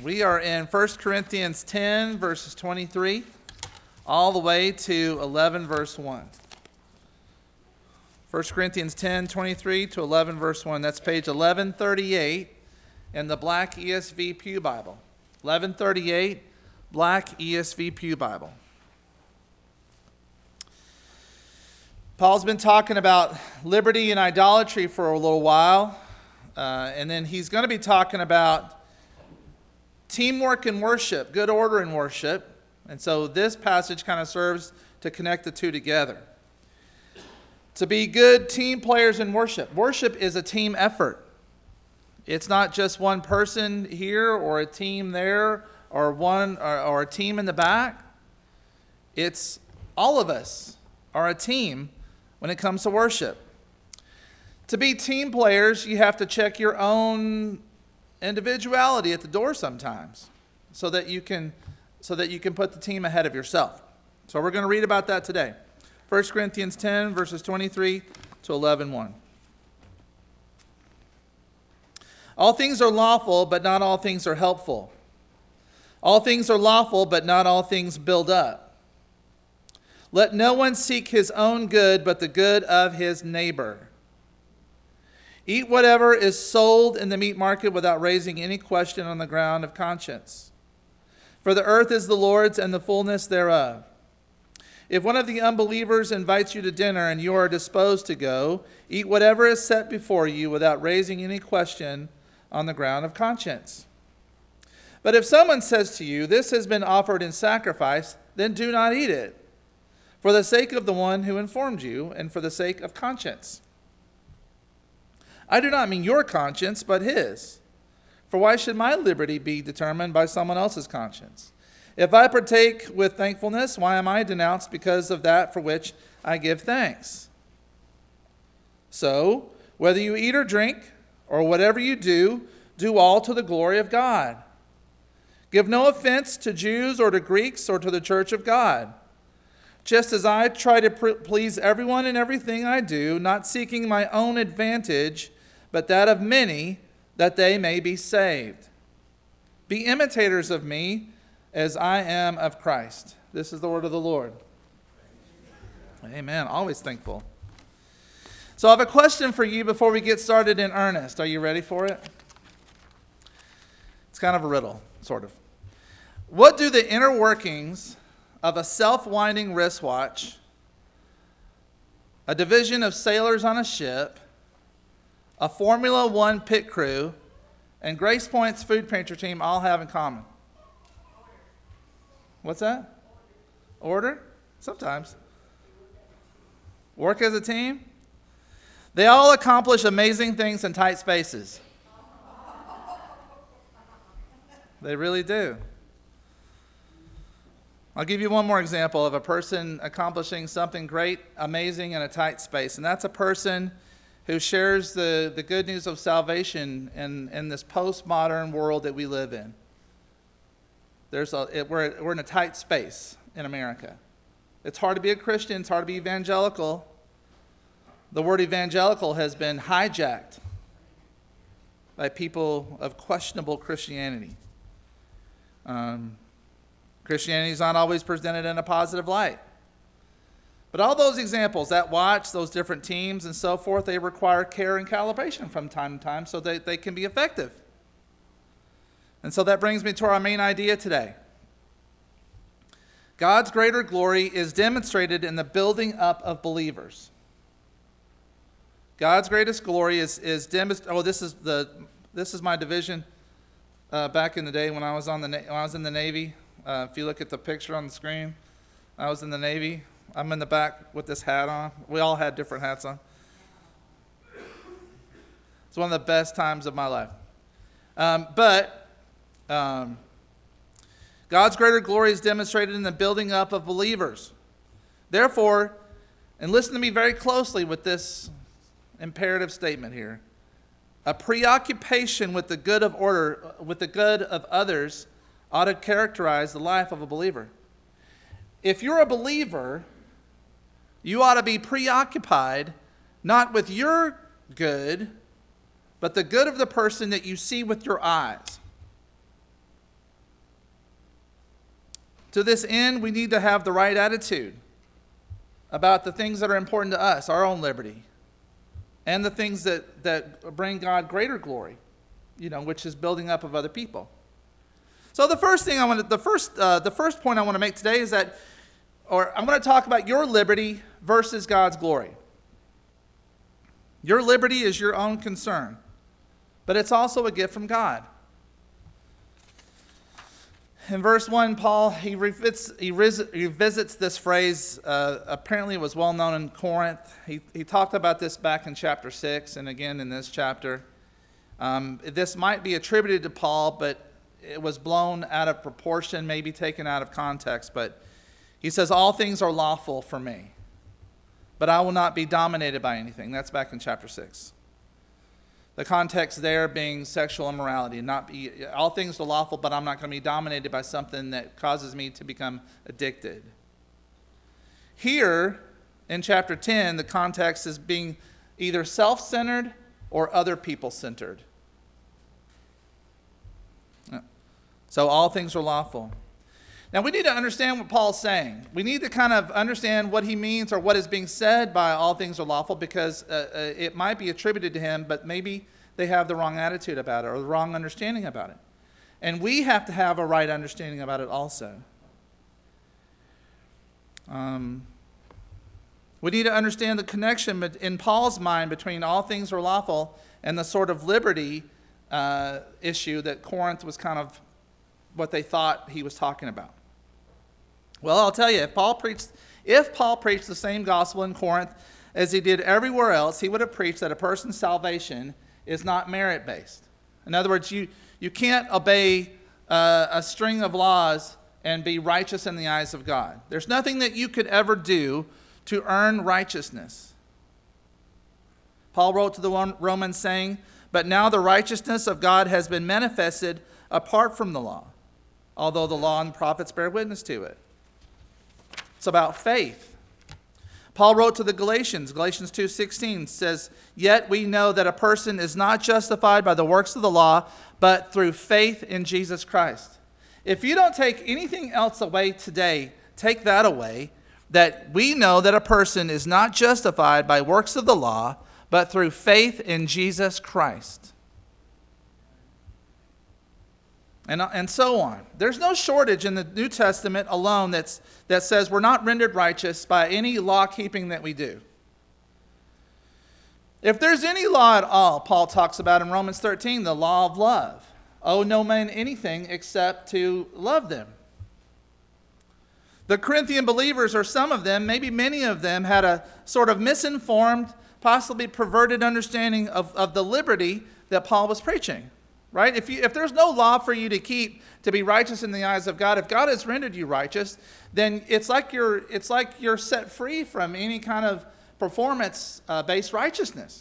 We are in 1 Corinthians 10, verses 23, all the way to 11, verse 1. 1 Corinthians 10, 23 to 11, verse 1. That's page 1138 in the Black ESV Pew Bible. 1138, Black ESV Pew Bible. Paul's been talking about liberty and idolatry for a little while, and then he's going to be talking about teamwork in worship, good order in worship. And so this passage kind of serves to connect the two together. To be good team players in worship. Worship is a team effort. It's not just one person here or a team there or or a team in the back. It's all of us are a team when it comes to worship. To be team players, you have to check your own individuality at the door sometimes so that you can put the team ahead of yourself. So we're going to read about that today. 1 Corinthians 10, verses 23 to 11:1. All things are lawful, but not all things are helpful. All things are lawful, but not all things build up. Let no one seek his own good, but the good of his neighbor. Eat whatever is sold in the meat market without raising any question on the ground of conscience. For the earth is the Lord's and the fullness thereof. If one of the unbelievers invites you to dinner and you are disposed to go, eat whatever is set before you without raising any question on the ground of conscience. But if someone says to you, "This has been offered in sacrifice," then do not eat it, for the sake of the one who informed you and for the sake of conscience. I do not mean your conscience, but his. For why should my liberty be determined by someone else's conscience? If I partake with thankfulness, why am I denounced because of that for which I give thanks? So, whether you eat or drink, or whatever you do, do all to the glory of God. Give no offense to Jews or to Greeks or to the church of God. Just as I try to please everyone in everything I do, not seeking my own advantage, but that of many, that they may be saved. Be imitators of me, as I am of Christ. This is the word of the Lord. Amen. Always thankful. So I have a question for you before we get started in earnest. Are you ready for it? It's kind of a riddle, sort of. What do the inner workings of a self-winding wristwatch, a division of sailors on a ship, a Formula One pit crew, and Grace Point's food pantry team all have in common? What's that? Order? Sometimes. Work as a team? They all accomplish amazing things in tight spaces. They really do. I'll give you one more example of a person accomplishing something great, amazing in a tight space. And that's a person who shares the good news of salvation in this postmodern world that we live in. We're in a tight space in America. It's hard to be a Christian. It's hard to be evangelical. The word evangelical has been hijacked by people of questionable Christianity. Christianity is not always presented in a positive light. But all those examples, that watch, those different teams and so forth, they require care and calibration from time to time so that they can be effective. And so that brings me to our main idea today. God's greater glory is demonstrated in the building up of believers. God's greatest glory is demonstrated. This is my division back in the day when I was in the Navy. If you look at the picture on the screen, I was in the Navy. I'm in the back with this hat on. We all had different hats on. It's one of the best times of my life. God's greater glory is demonstrated in the building up of believers. Therefore, and listen to me very closely with this imperative statement here, a preoccupation with the good of others ought to characterize the life of a believer. If you're a believer, you ought to be preoccupied not with your good, but the good of the person that you see with your eyes. To this end, we need to have the right attitude about the things that are important to us, our own liberty, and the things that bring God greater glory, which is building up of other people. So the first point I want to make today is that, I'm going to talk about your liberty versus God's glory. Your liberty is your own concern, but it's also a gift from God. In verse 1, Paul, he revisits this phrase. Apparently it was well known in Corinth. He talked about this back in chapter 6 and again in this chapter. This might be attributed to Paul, but it was blown out of proportion, maybe taken out of context. But he says, all things are lawful for me, but I will not be dominated by anything. That's back in chapter 6. The context there being sexual immorality. All things are lawful, but I'm not going to be dominated by something that causes me to become addicted. Here, in chapter 10, the context is being either self-centered or other people-centered. So all things are lawful. Now we need to understand what Paul's saying. We need to kind of understand what he means or what is being said by all things are lawful, because it might be attributed to him, but maybe they have the wrong attitude about it or the wrong understanding about it. And we have to have a right understanding about it also. We need to understand the connection in Paul's mind between all things are lawful and the sort of liberty issue that Corinth was kind of what they thought he was talking about. Well, I'll tell you, if Paul preached the same gospel in Corinth as he did everywhere else, he would have preached that a person's salvation is not merit-based. In other words, you can't obey a string of laws and be righteous in the eyes of God. There's nothing that you could ever do to earn righteousness. Paul wrote to the Romans saying, "But now the righteousness of God has been manifested apart from the law, although the law and the prophets bear witness to it." It's about faith. Paul wrote to the Galatians 2:16 says, "Yet we know that a person is not justified by the works of the law, but through faith in Jesus Christ." If you don't take anything else away today, take that away, that we know that a person is not justified by works of the law, but through faith in Jesus Christ. And so on. There's no shortage in the New Testament alone that says we're not rendered righteous by any law-keeping that we do. If there's any law at all, Paul talks about in Romans 13, the law of love. Owe no man anything except to love them. The Corinthian believers, or some of them, maybe many of them, had a sort of misinformed, possibly perverted understanding of the liberty that Paul was preaching. Right? If there's no law for you to keep to be righteous in the eyes of God, if God has rendered you righteous, then it's like you're set free from any kind of performance-based righteousness.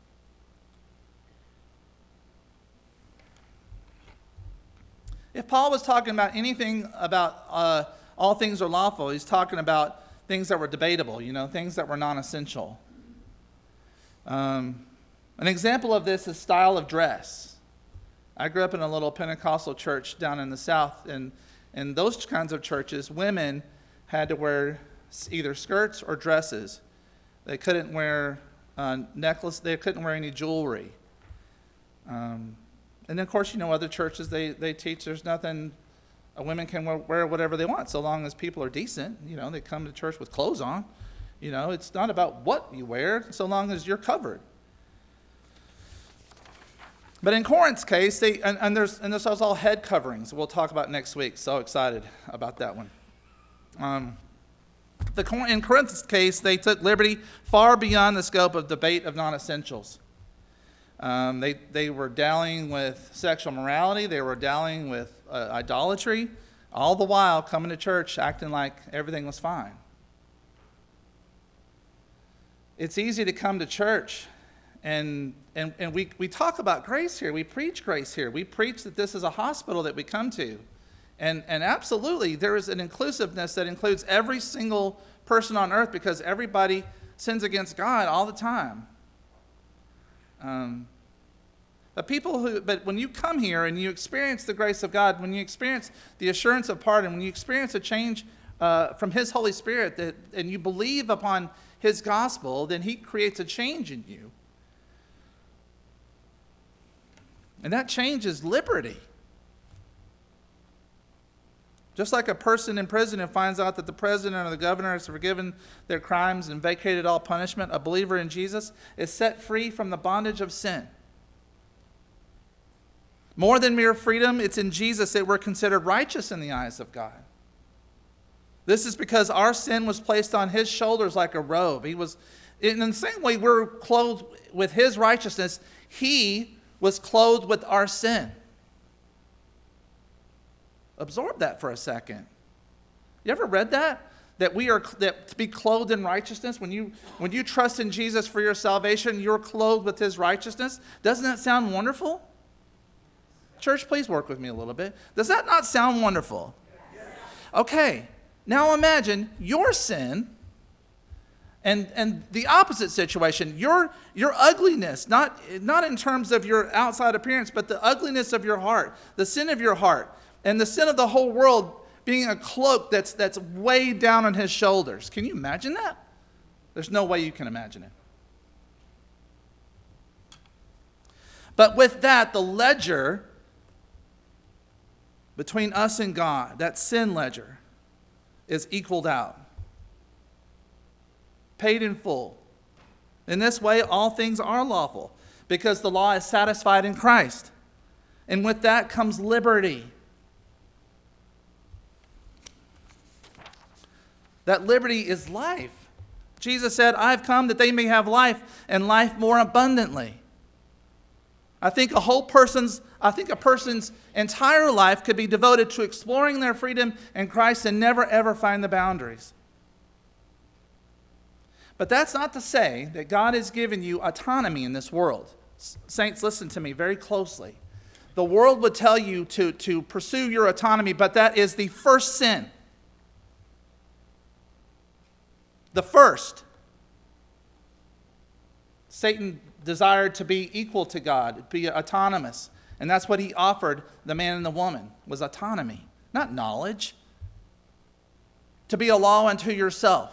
If Paul was talking about anything about all things are lawful, he's talking about things that were debatable, things that were non-essential. An example of this is style of dress. I grew up in a little Pentecostal church down in the South, and in those kinds of churches, women had to wear either skirts or dresses. They couldn't wear necklace. They couldn't wear any jewelry. And of course, other churches, they teach there's nothing, women can wear whatever they want so long as people are decent. They come to church with clothes on. It's not about what you wear so long as you're covered. But in Corinth's case, this was all head coverings. We'll talk about next week. So excited about that one. In Corinth's case, they took liberty far beyond the scope of debate of non-essentials. They were dallying with sexual morality. They were dallying with idolatry, all the while coming to church acting like everything was fine. It's easy to come to church and we talk about grace here. We preach grace here. We preach that this is a hospital that we come to. And absolutely, there is an inclusiveness that includes every single person on earth, because everybody sins against God all the time. But when you come here and you experience the grace of God, when you experience the assurance of pardon, when you experience a change from His Holy Spirit, and you believe upon His gospel, then He creates a change in you. And that change is liberty. Just like a person in prison who finds out that the president or the governor has forgiven their crimes and vacated all punishment, a believer in Jesus is set free from the bondage of sin. More than mere freedom, it's in Jesus that we're considered righteous in the eyes of God. This is because our sin was placed on His shoulders like a robe. He was, in the same way we're clothed with His righteousness, He was clothed with our sin. Absorb that for a second. You ever read that? That to be clothed in righteousness, when you trust in Jesus for your salvation, you're clothed with His righteousness. Doesn't that sound wonderful? Church, please work with me a little bit. Does that not sound wonderful? Okay, now imagine your sin and the opposite situation, your ugliness, not in terms of your outside appearance, but the ugliness of your heart, the sin of your heart, and the sin of the whole world being a cloak that's weighed down on His shoulders. Can you imagine that? There's no way you can imagine it. But with that, the ledger between us and God, that sin ledger, is equaled out. Paid in full. In this way, all things are lawful, because the law is satisfied in Christ. And with that comes liberty. That liberty is life. Jesus said, I've come that they may have life, and life more abundantly. I think a person's entire life could be devoted to exploring their freedom in Christ and never ever find the boundaries. But that's not to say that God has given you autonomy in this world. Saints, listen to me very closely. The world would tell you to pursue your autonomy, but that is the first sin. The first. Satan desired to be equal to God, be autonomous. And that's what he offered the man and the woman, was autonomy, not knowledge. To be a law unto yourself.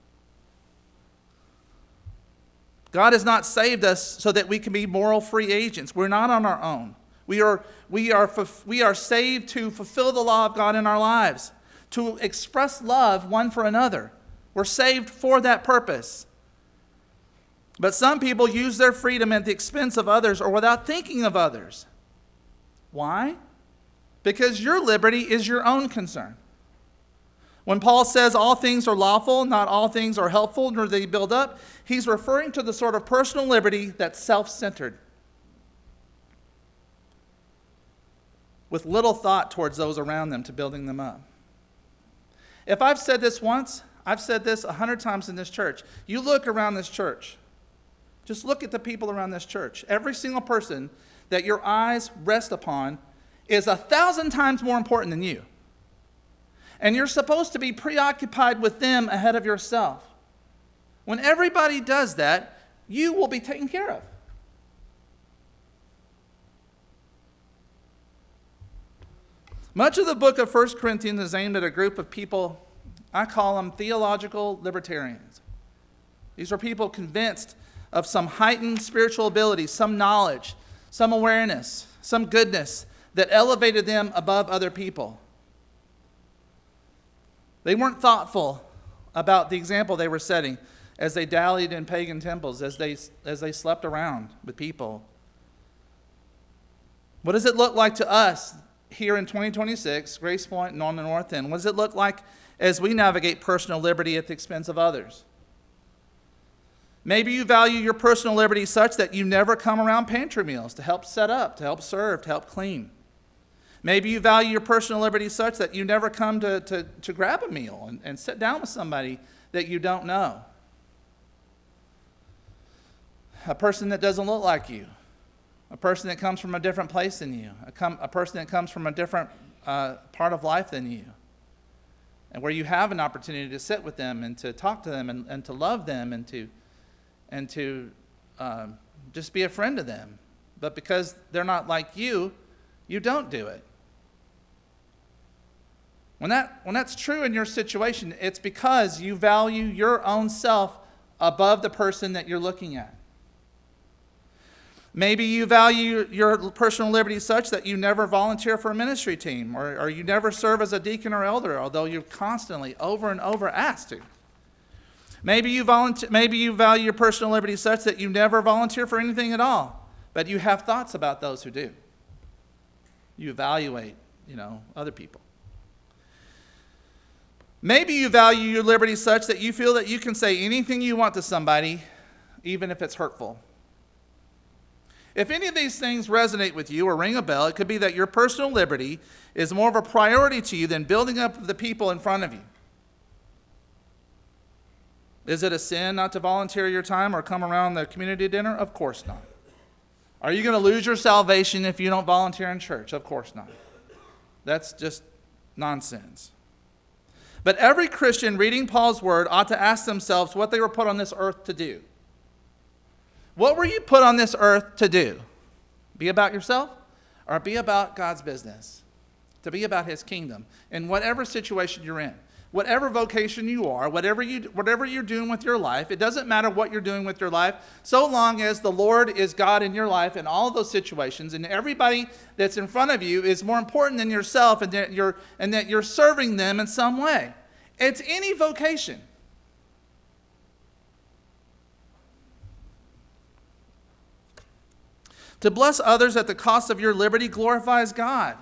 God has not saved us so that we can be moral free agents. We're not on our own. We are saved to fulfill the law of God in our lives, to express love one for another. We're saved for that purpose. But some people use their freedom at the expense of others or without thinking of others. Why? Because your liberty is your own concern. When Paul says all things are lawful, not all things are helpful, nor do they build up, he's referring to the sort of personal liberty that's self-centered, with little thought towards those around them to building them up. If I've said this once, I've said this 100 times in this church. You look around this church. Just look at the people around this church. Every single person that your eyes rest upon is 1,000 times more important than you. And you're supposed to be preoccupied with them ahead of yourself. When everybody does that, you will be taken care of. Much of the book of 1 Corinthians is aimed at a group of people, I call them theological libertarians. These are people convinced of some heightened spiritual ability, some knowledge, some awareness, some goodness that elevated them above other people. They weren't thoughtful about the example they were setting as they dallied in pagan temples, as they slept around with people. What does it look like to us here in 2026, Grace Point and on the North End? What does it look like as we navigate personal liberty at the expense of others? Maybe you value your personal liberty such that you never come around pantry meals to help set up, to help serve, to help clean. Maybe you value your personal liberty such that you never come to grab a meal and sit down with somebody that you don't know. A person that doesn't look like you. A person that comes from a different place than you. A person that comes from a different part of life than you. And where you have an opportunity to sit with them and to talk to them and to love them and to just be a friend to them. but because they're not like you, you don't do it. When that's true in your situation, it's because you value your own self above the person that you're looking at. Maybe you value your personal liberty such that you never volunteer for a ministry team, or you never serve as a deacon or elder, although you're constantly over and over asked to. Maybe you value your personal liberty such that you never volunteer for anything at all, but you have thoughts about those who do. You evaluate, other people. Maybe you value your liberty such that you feel that you can say anything you want to somebody, even if it's hurtful. If any of these things resonate with you or ring a bell, it could be that your personal liberty is more of a priority to you than building up the people in front of you. Is it a sin not to volunteer your time or come around the community dinner? Of course not. Are you going to lose your salvation if you don't volunteer in church? Of course not. That's just nonsense. But every Christian reading Paul's word ought to ask themselves what they were put on this earth to do. What were you put on this earth to do? Be about yourself or be about God's business? To be about his kingdom in whatever situation you're in. Whatever vocation you are, whatever you're doing with your life, it doesn't matter what you're doing with your life, so long as the Lord is God in your life in all of those situations, and everybody that's in front of you is more important than yourself, and that you're serving them in some way. It's any vocation. To bless others at the cost of your liberty glorifies God.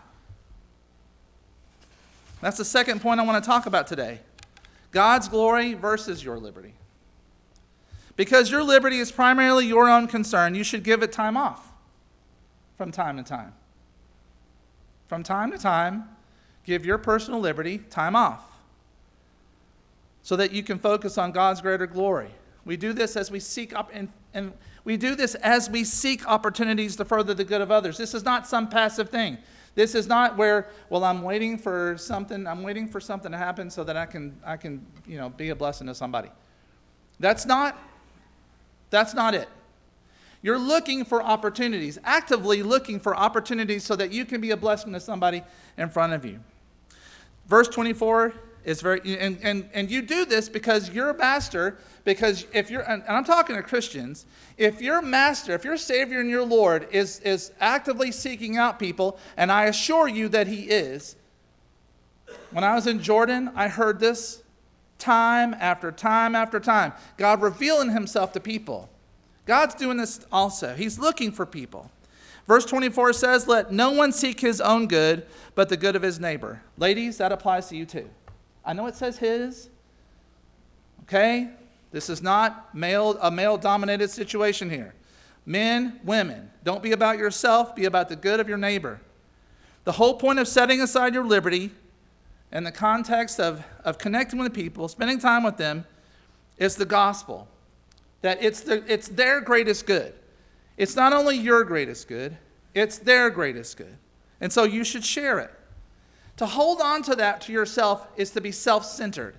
That's the second point I want to talk about today. God's glory versus your liberty. Because your liberty is primarily your own concern, you should give it time off from time to time. From time to time, give your personal liberty time off so that you can focus on God's greater glory. We do this as we seek up and we do this as we seek opportunities to further the good of others. This is not some passive thing. This is not where, I'm waiting for something to happen so that I can be a blessing to somebody. That's not it. You're looking for opportunities, actively looking for opportunities so that you can be a blessing to somebody in front of you. Verse 24 is and you do this because your master, because if you're, and I'm talking to Christians, if your master, if your Savior and your Lord is actively seeking out people, and I assure you that he is, when I was in Jordan, I heard this time after time after time. God revealing himself to people. God's doing this also. He's looking for people. Verse 24 says, let no one seek his own good, but the good of his neighbor. Ladies, that applies to you too. I know it says his. Okay? This is not a male-dominated situation here. Men, women, don't be about yourself, be about the good of your neighbor. The whole point of setting aside your liberty in the context of connecting with people, spending time with them, is the gospel. That it's their greatest good. It's not only your greatest good, it's their greatest good. And so you should share it. To hold on to that to yourself is to be self-centered.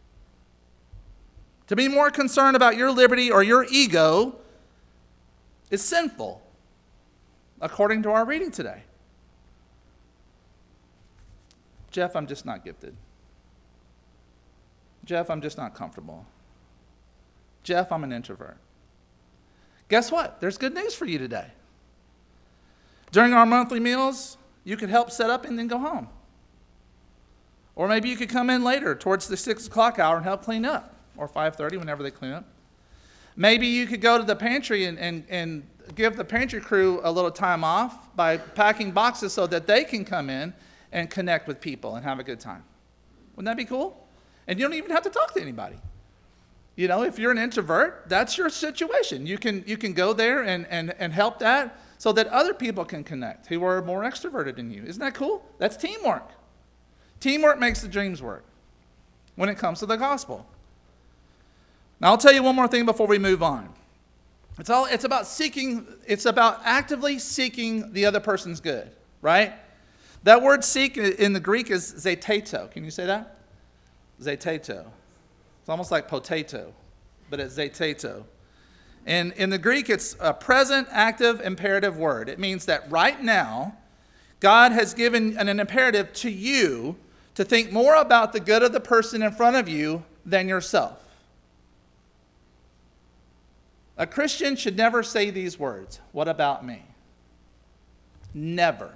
To be more concerned about your liberty or your ego is sinful, according to our reading today. Jeff, I'm just not gifted. Jeff, I'm just not comfortable. Jeff, I'm an introvert. Guess what? There's good news for you today. During our monthly meals, you could help set up and then go home. Or maybe you could come in later towards the 6 o'clock hour and help clean up, or 5:30 whenever they clean up. Maybe you could go to the pantry and give the pantry crew a little time off by packing boxes so that they can come in and connect with people and have a good time. Wouldn't that be cool? And you don't even have to talk to anybody. If you're an introvert, that's your situation. You can go there and help that so that other people can connect who are more extroverted than you. Isn't that cool? That's teamwork. Teamwork makes the dreams work when it comes to the gospel. Now, I'll tell you one more thing before we move on. It's about actively seeking the other person's good, right? That word seek in the Greek is zeteto. Can you say that? Zeteto. It's almost like potato, but it's zeteto. And in the Greek, it's a present, active, imperative word. It means that right now, God has given an imperative to you to think more about the good of the person in front of you than yourself. A Christian should never say these words, "What about me?" Never.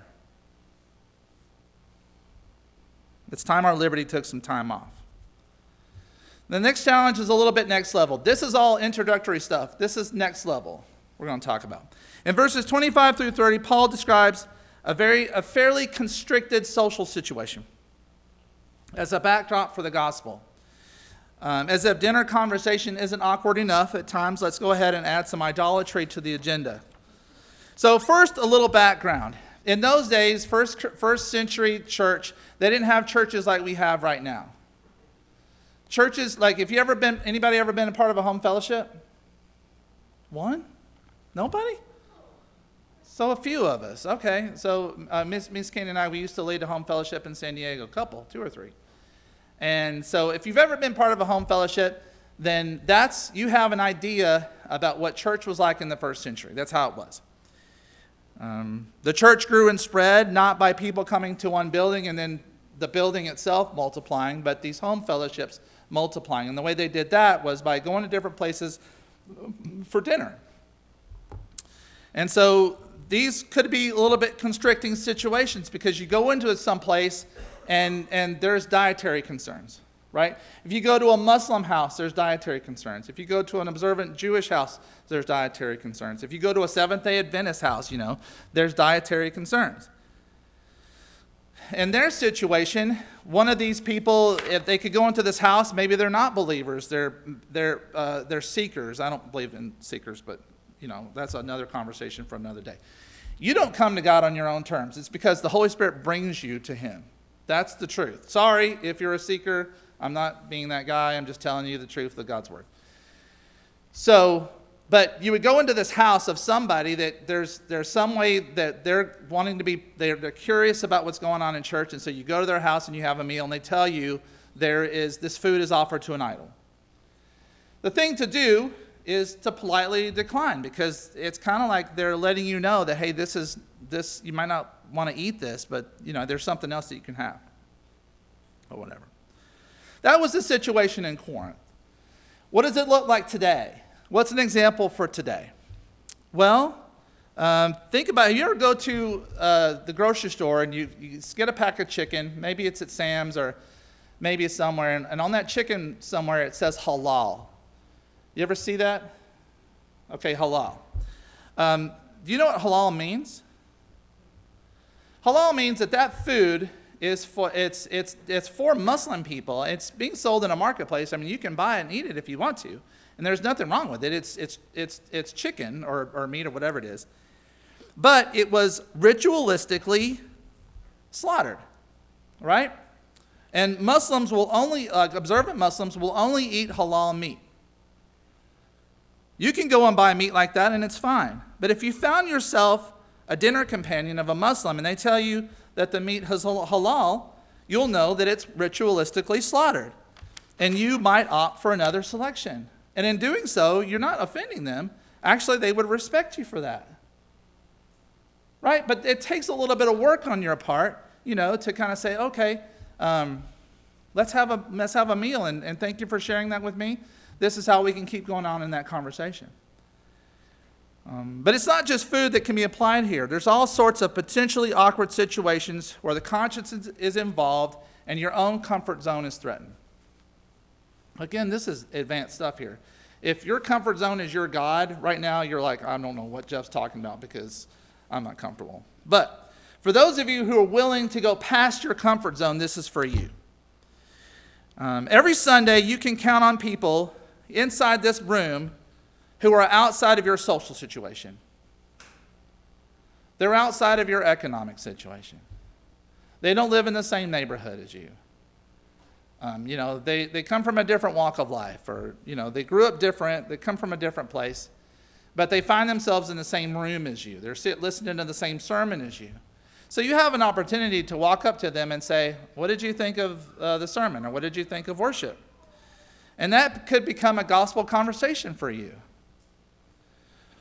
It's time our liberty took some time off. The next challenge is a little bit next level. This is all introductory stuff. This is next level we're going to talk about. In verses 25 through 30, Paul describes a fairly constricted social situation as a backdrop for the gospel. As if dinner conversation isn't awkward enough at times, let's go ahead and add some idolatry to the agenda. So first, a little background. In those days, first century church, they didn't have churches like we have right now. Churches, like, anybody ever been a part of a home fellowship? One? Nobody? So a few of us. Okay. So Miss Kane and I, we used to lead a home fellowship in San Diego, two or three. And so if you've ever been part of a home fellowship, then you have an idea about what church was like in the first century. That's how it was. The church grew and spread, not by people coming to one building and then the building itself multiplying, but these home fellowships multiplying. And the way they did that was by going to different places for dinner. And so these could be a little bit constricting situations because you go into some place and there's dietary concerns, right? If you go to a Muslim house, there's dietary concerns. If you go to an observant Jewish house, there's dietary concerns. If you go to a Seventh-day Adventist house, there's dietary concerns. In their situation, one of these people, if they could go into this house, maybe they're not believers. They're seekers. I don't believe in seekers, but that's another conversation for another day. You don't come to God on your own terms. It's because the Holy Spirit brings you to Him. That's the truth. Sorry if you're a seeker. I'm not being that guy. I'm just telling you the truth of God's word. So, but you would go into this house of somebody that there's some way that they're curious about what's going on in church, and so you go to their house and you have a meal, and they tell you this food is offered to an idol. The thing to do is to politely decline, because it's kind of like they're letting you know that, hey, this you might not want to eat this, but there's something else that you can have, or whatever. That was the situation in Corinth. What does it look like today? What's an example for today? Well, think about it. You ever go to the grocery store and you get a pack of chicken, maybe it's at Sam's or maybe it's somewhere, and on that chicken somewhere it says halal. You ever see that? Okay, halal. Do you know what halal means? Halal means that food is for Muslim people. It's being sold in a marketplace. I mean, you can buy it and eat it if you want to. And there's nothing wrong with it. It's chicken or meat or whatever it is. But it was ritualistically slaughtered, right? And observant Muslims will only eat halal meat. You can go and buy meat like that and it's fine. But if you found yourself a dinner companion of a Muslim and they tell you that the meat is halal, you'll know that it's ritualistically slaughtered. And you might opt for another selection. And in doing so, you're not offending them. Actually, they would respect you for that. Right? But it takes a little bit of work on your part, to kind of say, okay, let's have a meal, and thank you for sharing that with me. This is how we can keep going on in that conversation. But it's not just food that can be applied here. There's all sorts of potentially awkward situations where the conscience is involved and your own comfort zone is threatened. Again, this is advanced stuff here. If your comfort zone is your God, right now you're like, I don't know what Jeff's talking about because I'm not comfortable. But for those of you who are willing to go past your comfort zone, this is for you. Every Sunday you can count on people inside this room who are outside of your social situation. They're outside of your economic situation. They don't live in the same neighborhood as you. They come from a different walk of life, or, they grew up different, they come from a different place, but they find themselves in the same room as you. They're listening to the same sermon as you. So you have an opportunity to walk up to them and say, what did you think of the sermon, or what did you think of worship? And that could become a gospel conversation for you.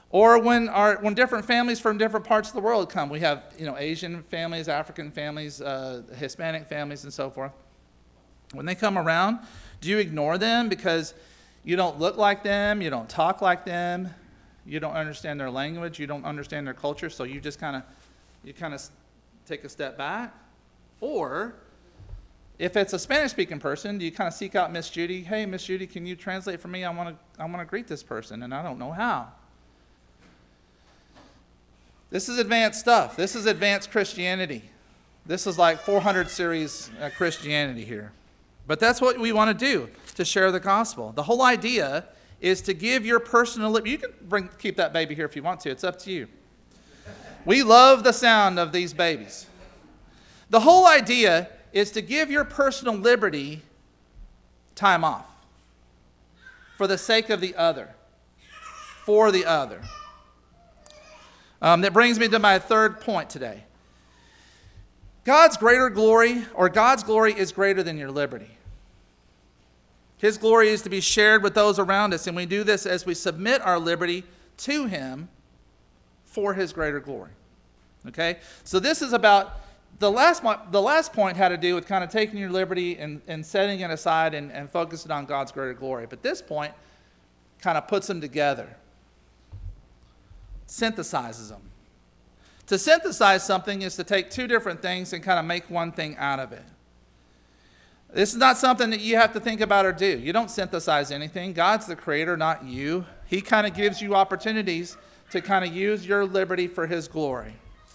Or when different families from different parts of the world come. We have, Asian families, African families, Hispanic families, and so forth. When they come around, do you ignore them because you don't look like them, you don't talk like them, you don't understand their language, you don't understand their culture, so you just kind of take a step back? Or if it's a Spanish-speaking person, do you kind of seek out Miss Judy? Hey, Miss Judy, can you translate for me? I want to greet this person, and I don't know how. This is advanced stuff. This is advanced Christianity. This is like 400 series Christianity here. But that's what we want to do, to share the gospel. The whole idea is to give your personal liberty. You can keep that baby here if you want to. It's up to you. We love the sound of these babies. The whole idea is to give your personal liberty time off for the sake of the other, for the other. That brings me to my third point today. God's glory is greater than your liberty. His glory is to be shared with those around us, and we do this as we submit our liberty to Him for His greater glory. Okay? So this is about, the last point had to do with kind of taking your liberty and setting it aside and focusing on God's greater glory. But this point kind of puts them together, synthesizes them. To synthesize something is to take two different things and kind of make one thing out of it. This is not something that you have to think about or do. You don't synthesize anything. God's the creator, not you. He kind of gives you opportunities to kind of use your liberty for His glory.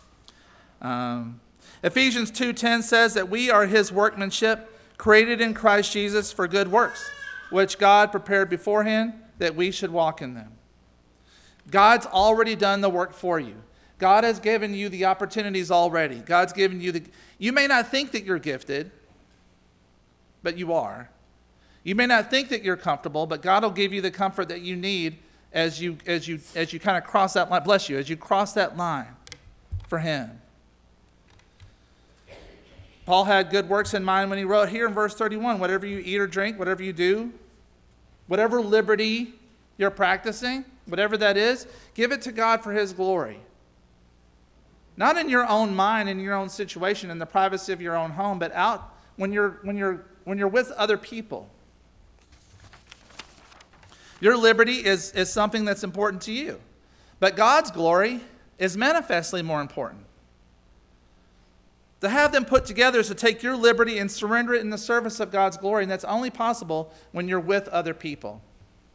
Ephesians 2:10 says that we are His workmanship, created in Christ Jesus for good works, which God prepared beforehand that we should walk in them. God's already done the work for you. God has given you the opportunities already. God's given you you may not think that you're gifted, but you are. You may not think that you're comfortable, but God will give you the comfort that you need as you kind of cross that line. Bless you, as you cross that line for Him. Paul had good works in mind when he wrote here in verse 31, whatever you eat or drink, whatever you do, whatever liberty you're practicing, whatever that is, give it to God for His glory. Not in your own mind, in your own situation, in the privacy of your own home, but out when you're with other people. Your liberty is something that's important to you. But God's glory is manifestly more important. To have them put together is to take your liberty and surrender it in the service of God's glory, and that's only possible when you're with other people.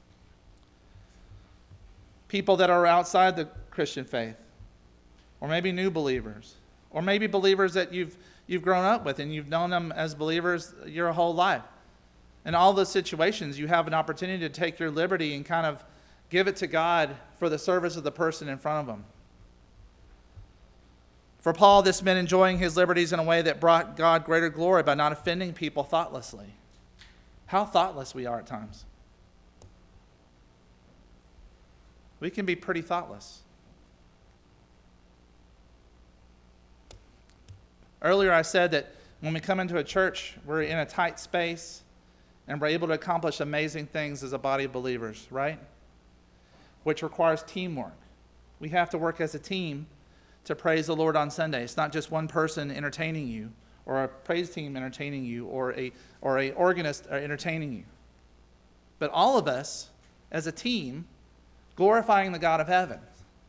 People that are outside the Christian faith, or maybe new believers, or maybe believers that you've grown up with and you've known them as believers your whole life. In all those situations, you have an opportunity to take your liberty and kind of give it to God for the service of the person in front of them. For Paul, this meant enjoying his liberties in a way that brought God greater glory by not offending people thoughtlessly. How thoughtless we are at times. We can be pretty thoughtless. Earlier I said that when we come into a church, we're in a tight space and we're able to accomplish amazing things as a body of believers, right? Which requires teamwork. We have to work as a team to praise the Lord on Sunday. It's not just one person entertaining you, or a praise team entertaining you, or a organist entertaining you. But all of us, as a team, glorifying the God of heaven.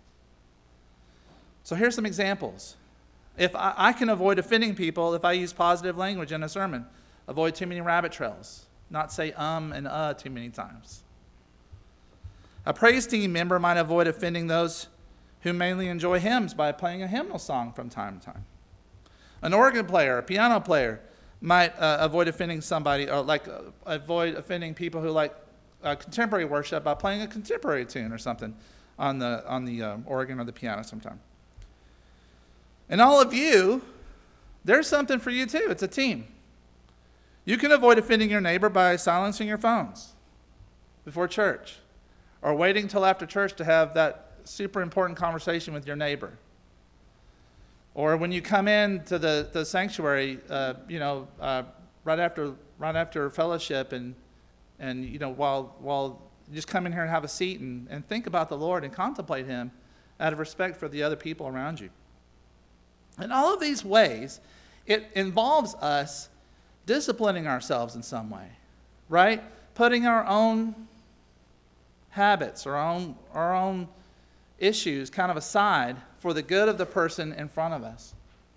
So here's some examples. If I can avoid offending people if I use positive language in a sermon. Avoid too many rabbit trails. Not say and too many times. A praise team member might avoid offending those who mainly enjoy hymns by playing a hymnal song from time to time. An organ player, a piano player, might avoid offending somebody, or avoid offending people who like contemporary worship by playing a contemporary tune or something on the organ or the piano sometime. And all of you, there's something for you too. It's a team. You can avoid offending your neighbor by silencing your phones before church, or waiting till after church to have that super important conversation with your neighbor. Or when you come in to the sanctuary, right after fellowship, and while just come in here and have a seat and think about the Lord and contemplate him out of respect for the other people around you. In all of these ways, it involves us disciplining ourselves in some way, right? Putting our own habits, our own issues kind of aside for the good of the person in front of us.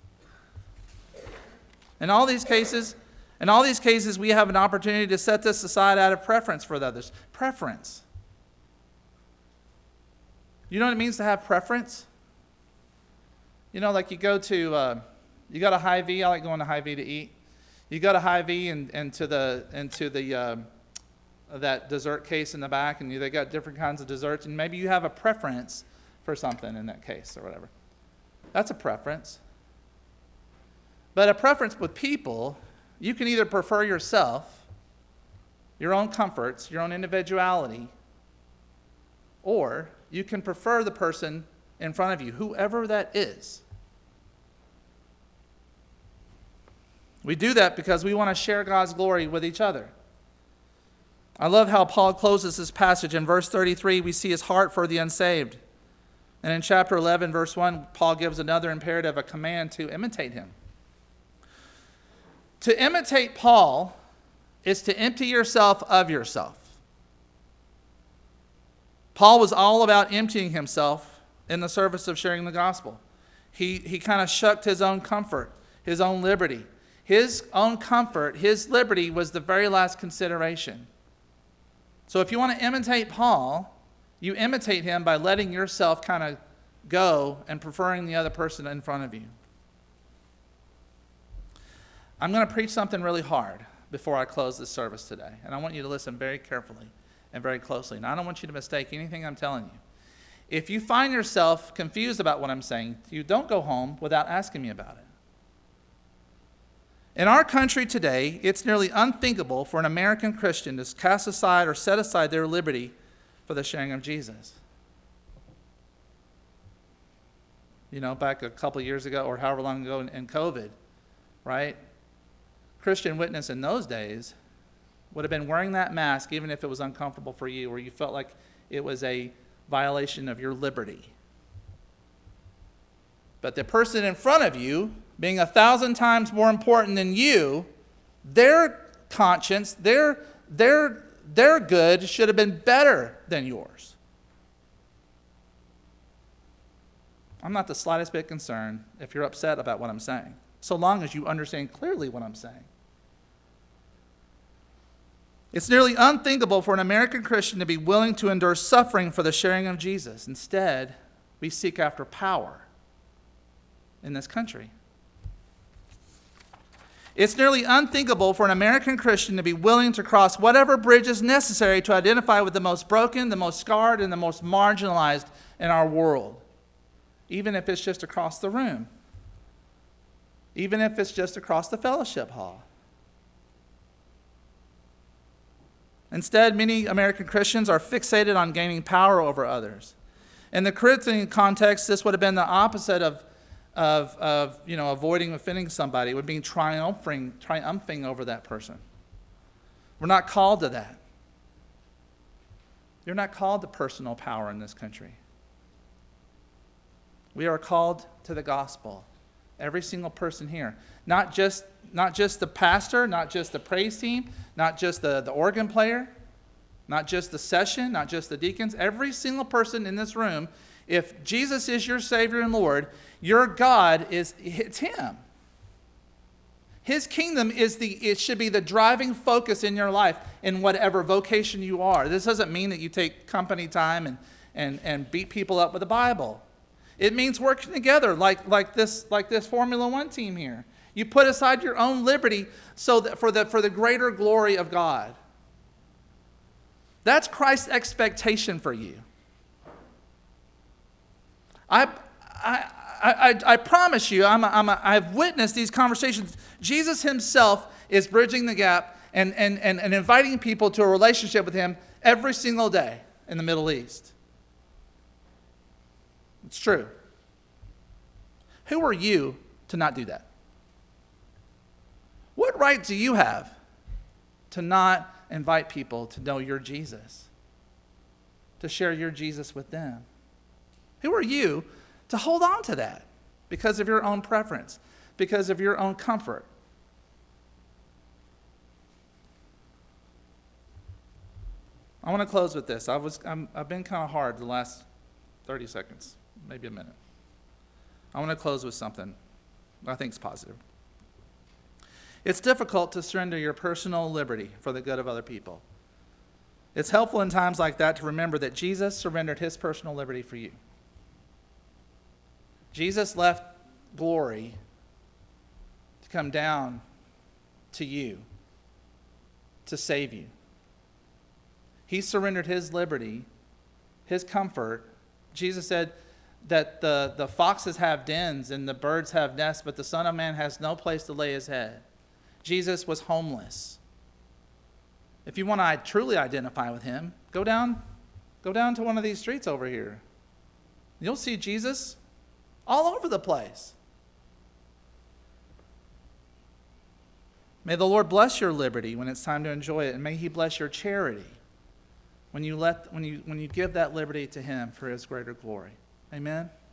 In all these cases, we have an opportunity to set this aside out of preference for the others. Preference. You know what it means to have preference? You know, like you go to Hy-Vee. I like going to Hy-Vee to eat. You go to Hy-Vee and to the that dessert case in the back, and they got different kinds of desserts, and maybe you have a preference for something in that case or whatever. That's a preference. But a preference with people, you can either prefer yourself, your own comforts, your own individuality, or you can prefer the person in front of you, whoever that is. We do that because we want to share God's glory with each other. I love how Paul closes this passage. In verse 33, we see his heart for the unsaved. And in chapter 11, verse 1, Paul gives another imperative, a command to imitate him. To imitate Paul is to empty yourself of yourself. Paul was all about emptying himself in the service of sharing the gospel. He kind of shucked his own comfort, his own liberty. His own comfort, his liberty was the very last consideration. So if you want to imitate Paul, you imitate him by letting yourself kind of go and preferring the other person in front of you. I'm going to preach something really hard before I close this service today, and I want you to listen very carefully and very closely. Now, I don't want you to mistake anything I'm telling you. If you find yourself confused about what I'm saying, you don't go home without asking me about it. In our country today, it's nearly unthinkable for an American Christian to cast aside or set aside their liberty for the sharing of Jesus. You know, back a couple of years ago or however long ago in COVID, right? Christian witness in those days would have been wearing that mask even if it was uncomfortable for you or you felt like it was a violation of your liberty. But the person in front of you, being 1,000 times more important than you, their conscience, their good should have been better than yours. I'm not the slightest bit concerned if you're upset about what I'm saying, so long as you understand clearly what I'm saying. It's nearly unthinkable for an American Christian to be willing to endure suffering for the sharing of Jesus. Instead, we seek after power in this country. It's nearly unthinkable for an American Christian to be willing to cross whatever bridge is necessary to identify with the most broken, the most scarred, and the most marginalized in our world, even if it's just across the room, even if it's just across the fellowship hall. Instead, many American Christians are fixated on gaining power over others. In the Corinthian context, this would have been the opposite of avoiding offending somebody. It would be triumphing over that person. We're not called to that. You're not called to personal power in this country. We are called to the gospel. Every single person here. Not just the pastor, not just the praise team, not just the organ player, not just the session, not just the deacons. Every single person in this room, if Jesus is your Savior and Lord, your God it's Him. His kingdom it should be the driving focus in your life in whatever vocation you are. This doesn't mean that you take company time and beat people up with the Bible. It means working together like this Formula One team here. You put aside your own liberty so that for the greater glory of God. That's Christ's expectation for you. I promise you, I've witnessed these conversations. Jesus himself is bridging the gap and inviting people to a relationship with him every single day in the Middle East. It's true. Who are you to not do that? What right do you have to not invite people to know your Jesus? to share your Jesus with them? Who are you to hold on to that because of your own preference, because of your own comfort? I want to close with this. I've been kind of hard the last 30 seconds, maybe a minute. I want to close with something I think is positive. It's difficult to surrender your personal liberty for the good of other people. It's helpful in times like that to remember that Jesus surrendered his personal liberty for you. Jesus left glory to come down to you, to save you. He surrendered his liberty, his comfort. Jesus said that the foxes have dens and the birds have nests, but the Son of Man has no place to lay his head. Jesus was homeless. If you want to truly identify with him, go down to one of these streets over here. You'll see Jesus all over the place. May the Lord bless your liberty when it's time to enjoy it, and may he bless your charity when you give that liberty to him for his greater glory. Amen.